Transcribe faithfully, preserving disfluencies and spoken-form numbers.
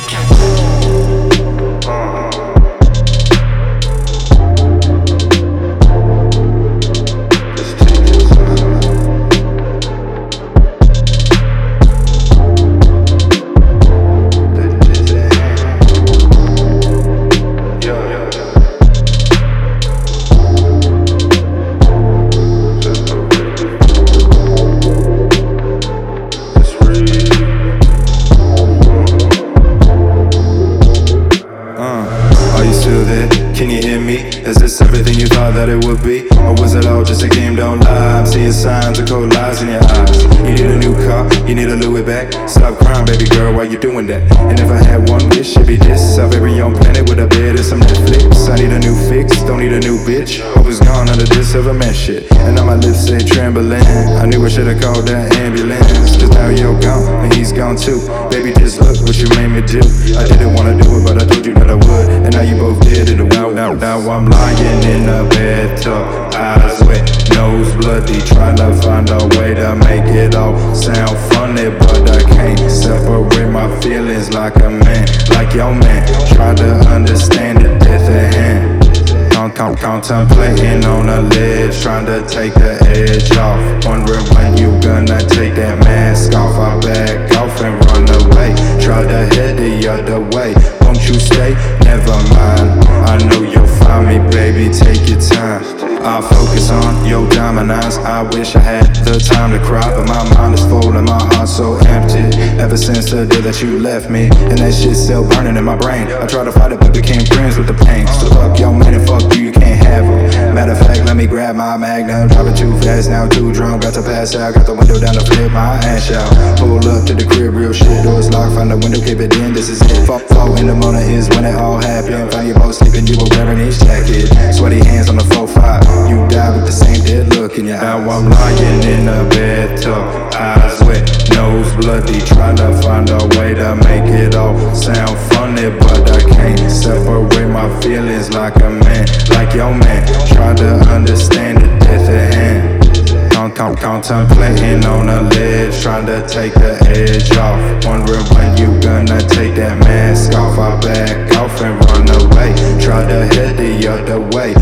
Can you hear me? Is this everything you thought that it would be? Or was it all just a game? Don't lie, I'm seeing signs of cold lies in your eyes. You need a new car, you need a Louis bag. Stop crying, baby girl, why you doing that? And if I had one wish, it'd be this: our very own planet with a bed and some Netflix. I need a new fix, don't need a new bitch. Hope is gone under this ever man shit. And now my lips say trembling. I knew I should've called that ambulance, cause now you're gone and he's gone too. Baby, just look what you made me do. I didn't wanna do it, but I told you that I would. And now you both did it. Now, now, now I'm lying in the bathtub, eyes wet, nose bloody, trying to find a way to make it all sound funny, but I can't separate my feelings like a man, like your man. Try to understand it at the hand. Con con contemplating on a ledge, trying to take the edge off. Wondering when you gonna take that mask off. I back off and run away. Try to head the other way. Won't you stay? Never mind. I know you'll find me, baby. Take your time. I focus on your diamond eyes. I wish I had the time to cry, but my mind is full and my heart's so empty. Ever since the day that you left me, and that shit's still burning in my brain. I tried to fight it, but became friends with the pain. So fuck your man and fuck you, you can't have him. Matter of fact, let me grab my magnum. Driving too fast, now too drunk, got to pass out. Got the window down to flip my ass out. Pull up to the crib, real shit, doors locked. Find the window, keep it in, this is it. Fuck, four in the morning is when it all happened. Find you both sleeping, you were wearing his jacket. Sweaty hands on the four five. You died with the same dead look in your eyes. Now I'm lying in the bathtub, eyes wet, nose bloody, trying to find a way to make it all sound funny, but I can't separate my feelings like a man, like your man. Try to understand it at the hand. Con con contemplating on a ledge, trying to take the edge off. Wondering when you gonna take that mask off. I back off and run away. Try to head the other way.